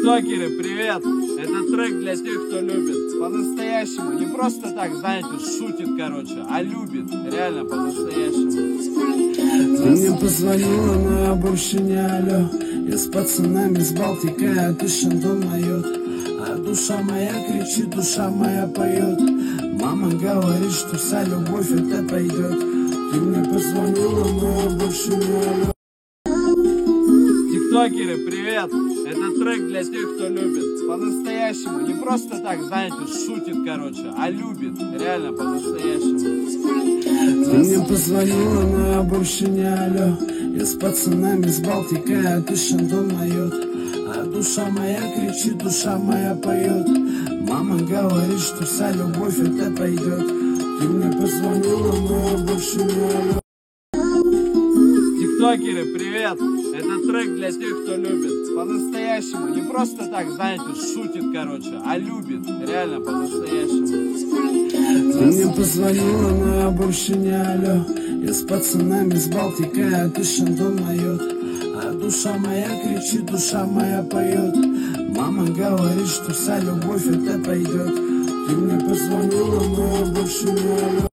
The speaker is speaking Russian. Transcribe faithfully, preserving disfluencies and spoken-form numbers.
Тиктокеры, привет! Это трек для тех, кто любит по-настоящему. Не просто так, знаете, шутит, короче, а любит. Реально по-настоящему. Ты мне позвонила, но я больше не алё. Я с пацанами с Балтикой, а ты шандон моет. А душа моя кричит, душа моя поет. Мама говорит, что вся любовь это пройдет. Ты мне позвонила, но я больше не алё. Тиктокеры, привет! Это трек для тех, кто любит по-настоящему. Не просто так, знаете, шутит, короче, а любит. Реально по-настоящему. Ты мне позвонила, но я больше не алё. Я с пацанами с Балтикой, а ты шандон моет. А душа моя кричит, душа моя поет. Мама говорит, что вся любовь это пройдет. Ты мне позвонила, но я больше не алё. Тиктокеры, привет! Это трек для тех, кто любит по-настоящему. Не просто так, знаете, шутит, короче, а любит. Реально по-настоящему. Ты мне позвонила, но я больше не алё. Я с пацанами с Балтикой, а ты шандон моет. А душа моя кричит, душа моя поет. Мама говорит, что вся любовь это пройдет. Ты мне позвонила, но я больше не алё.